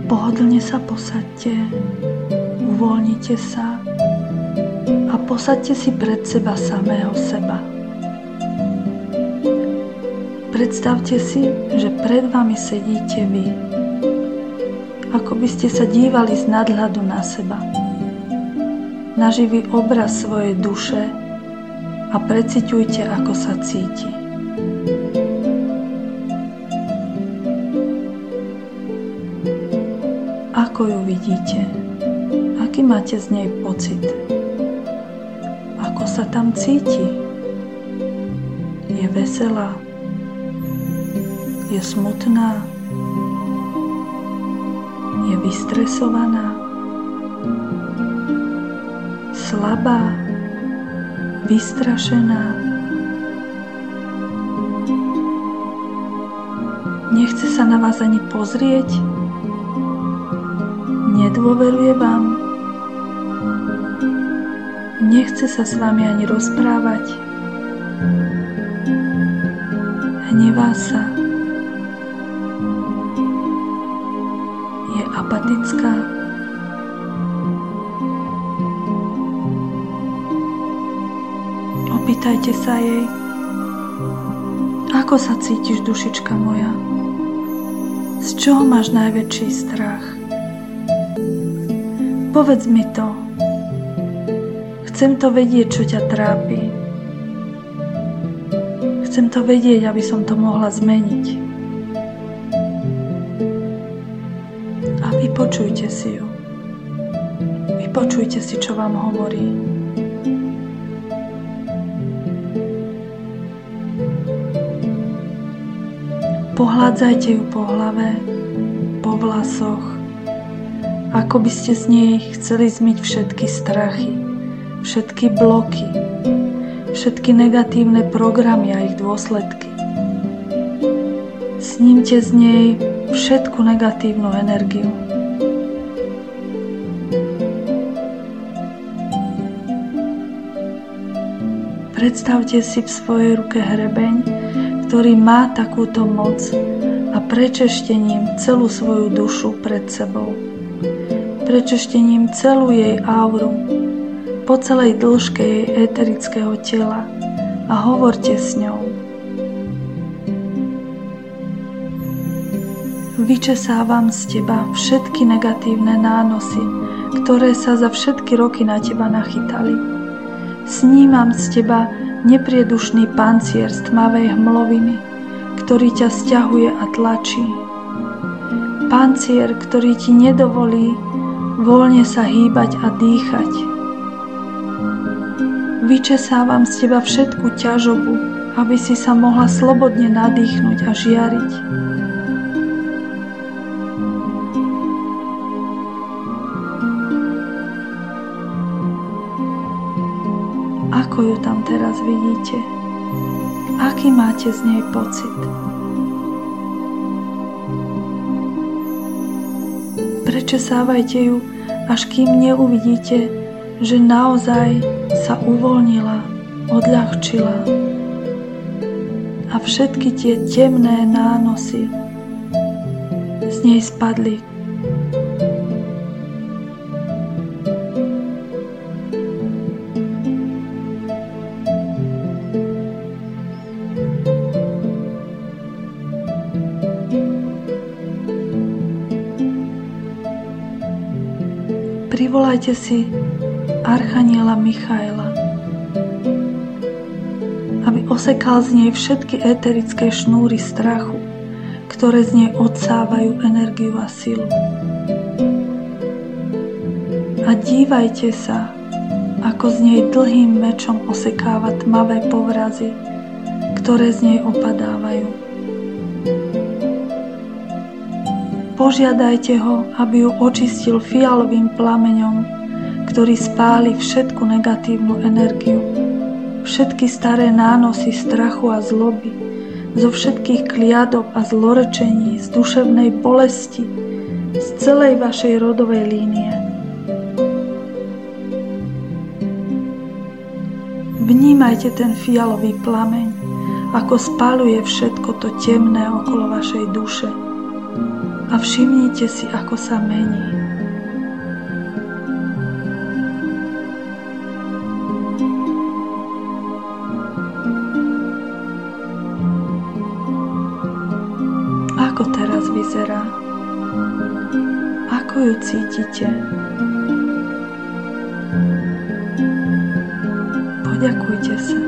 Pohodlne sa posaďte, uvoľnite sa a posaďte si pred seba samého seba. Predstavte si, že pred vami sedíte vy, ako by ste sa dívali z nadhľadu na seba, na živý obraz svojej duše a preciťujte, ako sa cíti. Ako ju vidíte? Aký máte z nej pocit? Ako sa tam cíti? Je veselá? Je smutná? Je vystresovaná? Slabá? Vystrašená? Nechce sa na vás ani pozrieť? Nedôveruje vám? Nechce sa s vami ani rozprávať? Hnevá sa? Je apatická? Opýtajte sa jej, ako sa cítiš, dušička moja? Z čoho máš najväčší strach? Povedz mi to. Chcem to vedieť, čo ťa trápi. Chcem to vedieť, aby som to mohla zmeniť. A vypočujte si ju. Vypočujte si, čo vám hovorí. Pohľadzajte ju po hlave, po vlasoch, ako by ste z nej chceli zmyť všetky strachy, všetky bloky, všetky negatívne programy a ich dôsledky. Snímte z nej všetku negatívnu energiu. Predstavte si v svojej ruke hrebeň, ktorý má takúto moc, a prečešte ním celú svoju dušu pred sebou. Prečešte ním celú jej auru, po celej dĺžke jej éterického tela a hovorte s ňou. Vyčesávam z teba všetky negatívne nánosy, ktoré sa za všetky roky na teba nachytali. Snímam z teba nepriedušný pancier z tmavej hmloviny, ktorý ťa sťahuje a tlačí. Pancier, ktorý ti nedovolí voľne sa hýbať a dýchať. Vyčesávam z teba všetku ťažobu, aby si sa mohla slobodne nadýchnuť a žiariť. Ako ju tam teraz vidíte? Aký máte z nej pocit? Prečesávajte ju, až kým neuvidíte, že naozaj sa uvoľnila, odľahčila a všetky tie temné nánosy z nej spadli. Privolajte si archaniela Michaela, aby osekal z nej všetky éterické šnúry strachu, ktoré z nej odsávajú energiu a silu. A dívajte sa, ako z nej dlhým mečom osekáva tmavé povrazy, ktoré z nej opadávajú. Požiadajte ho, aby ju očistil fialovým plameňom, ktorý spáli všetku negatívnu energiu, všetky staré nánosy strachu a zloby, zo všetkých kliadob a zlorečení, z duševnej bolesti, z celej vašej rodovej línie. Vnímajte ten fialový plameň, ako spáľuje všetko to temné okolo vašej duše. a všimnite si, ako sa mení. Ako teraz vyzerá? Ako ju cítite? Poďakujte sa.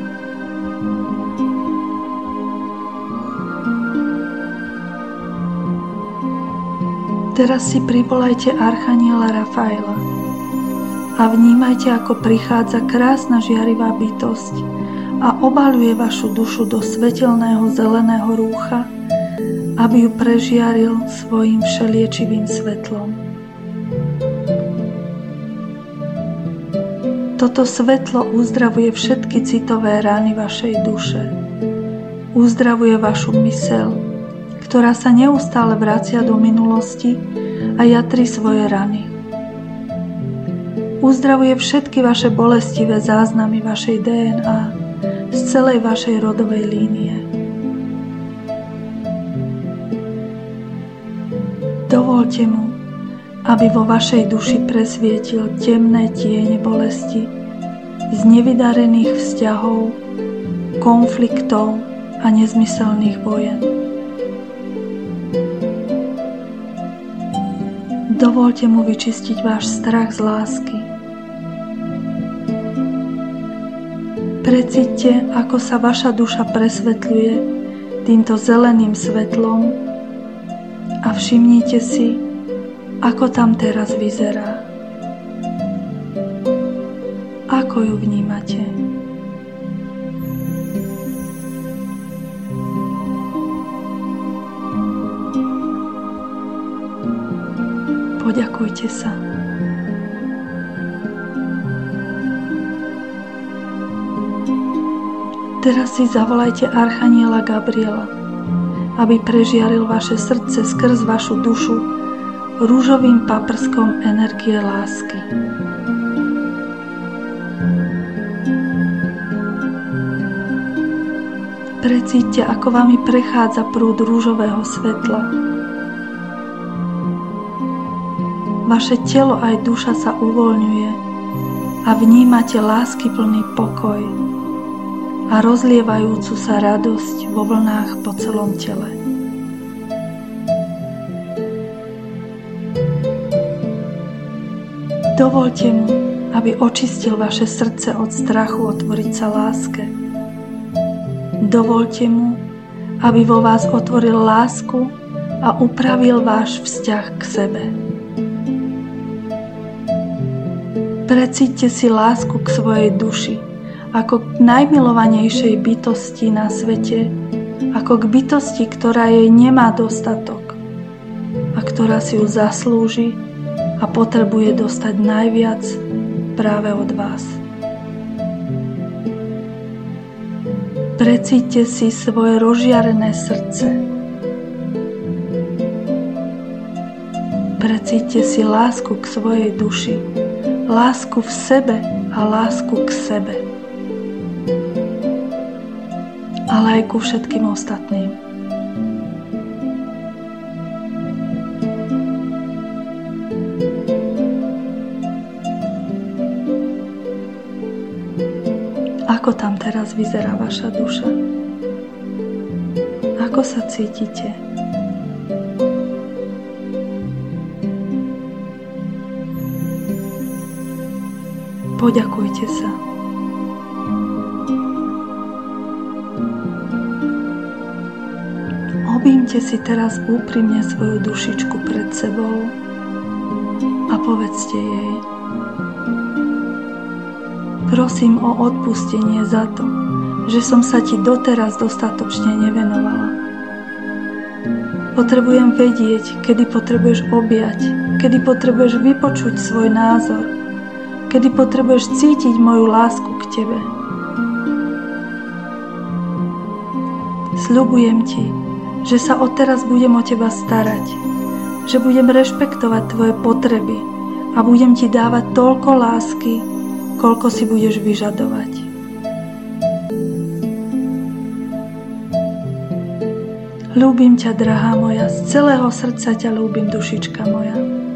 Teraz si privolajte archaniela Rafaela a vnímajte, ako prichádza krásna žiarivá bytosť a obaľuje vašu dušu do svetelného zeleného rúcha, aby ju prežiaril svojim všeliečivým svetlom. Toto svetlo uzdravuje všetky citové rány vašej duše. Uzdravuje vašu myseľ, ktorá sa neustále vracia do minulosti a jatrí svoje rany. Uzdravuje všetky vaše bolestivé záznamy vašej DNA z celej vašej rodovej línie. Dovoľte mu, aby vo vašej duši presvietil temné tiene bolesti z nevydarených vzťahov, konfliktov a nezmyselných vojen. Dovoľte mu vyčistiť váš strach z lásky. Precíťte, ako sa vaša duša presvetľuje týmto zeleným svetlom a všimnite si, ako tam teraz vyzerá. Ako ju vnímate? Poďakujte sa. Teraz si zavolajte archaniela Gabriela, aby prežiaril vaše srdce skrz vašu dušu rúžovým paprskom energie lásky. Precíťte, ako vami prechádza prúd rúžového svetla. Vaše telo aj duša sa uvoľňuje a vnímate láskyplný pokoj a rozlievajúcu sa radosť vo vlnách po celom tele. Dovoľte mu, aby očistil vaše srdce od strachu otvoriť sa láske. Dovoľte mu, aby vo vás otvoril lásku a upravil váš vzťah k sebe. Precíťte si lásku k svojej duši ako k najmilovanejšej bytosti na svete, ako k bytosti, ktorá jej nemá dostatok a ktorá si ju zaslúži a potrebuje dostať najviac práve od vás. Precíťte si svoje rozžiarené srdce. Precíťte si lásku k svojej duši, lásku v sebe a lásku k sebe, ale aj ku všetkým ostatným. Ako tam teraz vyzerá vaša duša? Ako sa cítite? Poďakujte sa. Objímte si teraz úprimne svoju dušičku pred sebou a povedzte jej: prosím o odpustenie za to, že som sa ti doteraz dostatočne nevenovala. Potrebujem vedieť, kedy potrebuješ objať, kedy potrebuješ vypočuť svoj názor, kedy potrebuješ cítiť moju lásku k tebe. Sľubujem ti, že sa odteraz budem o teba starať, že budem rešpektovať tvoje potreby a budem ti dávať toľko lásky, koľko si budeš vyžadovať. Ľúbim ťa, drahá moja, z celého srdca ťa ľúbim, dušička moja.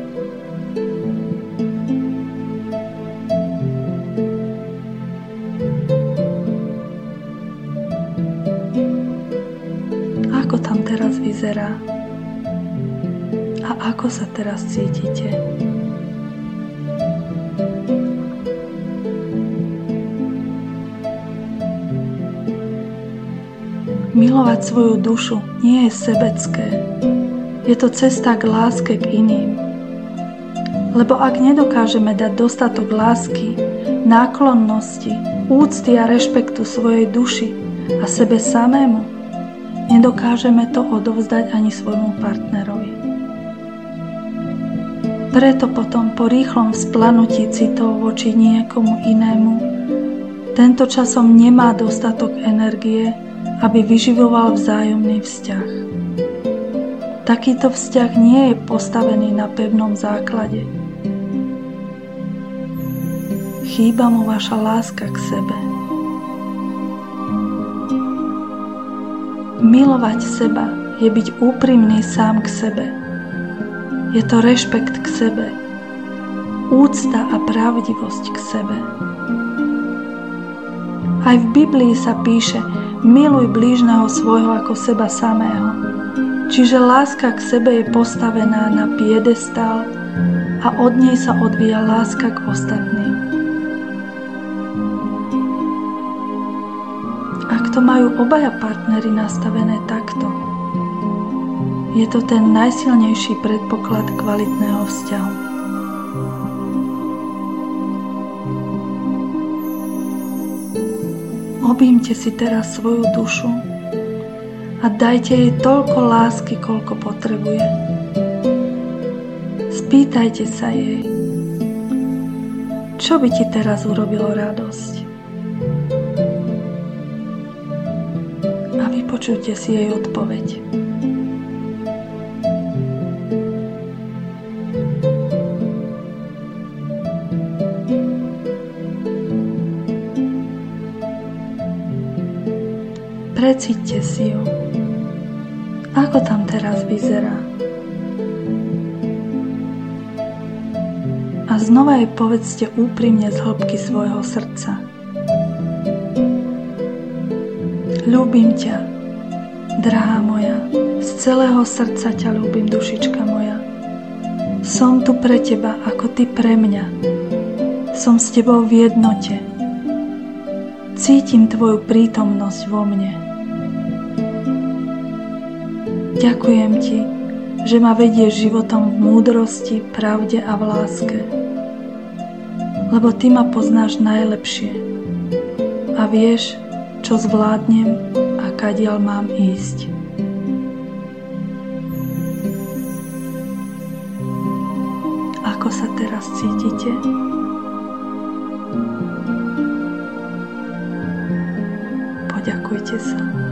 Ako tam teraz vyzerá? A ako sa teraz cítite? Milovať svoju dušu nie je sebecké. Je to cesta k láske k iným. Lebo ak nedokážeme dať dostatok lásky, náklonnosti, úcty a rešpektu svojej duši a sebe samému, nedokážeme to odovzdať ani svojmu partnerovi. Preto potom po rýchlom vzplanutí citov voči niekomu inému, tento časom nemá dostatok energie, aby vyživoval vzájomný vzťah. Takýto vzťah nie je postavený na pevnom základe. Chýba mu vaša láska k sebe. Milovať seba je byť úprimný sám k sebe. Je to rešpekt k sebe, úcta a pravdivosť k sebe. Aj v Biblii sa píše: miluj blížneho svojho ako seba samého. Čiže láska k sebe je postavená na piedestál a od nej sa odvíja láska k ostatným. Ak to majú obaja partneri nastavené takto, je to ten najsilnejší predpoklad kvalitného vzťahu. Objmite si teraz svoju dušu a dajte jej toľko lásky, koľko potrebuje. Spýtajte sa jej, čo by ti teraz urobilo radosť. A vypočujte si jej odpoveď. Precíťte si ju. Ako tam teraz vyzerá? A znova jej povedzte úprimne z hĺbky svojho srdca: ľúbim ťa, drahá moja, z celého srdca ťa ľúbim, dušička moja. Som tu pre teba, ako ty pre mňa. Som s tebou v jednote. Cítim tvoju prítomnosť vo mne. Ďakujem ti, že ma vedieš životom v múdrosti, pravde a v láske. Lebo ty ma poznáš najlepšie a vieš, čo zvládnem a kadiaľ mám ísť. Ako sa teraz cítite? Poďakujte sa.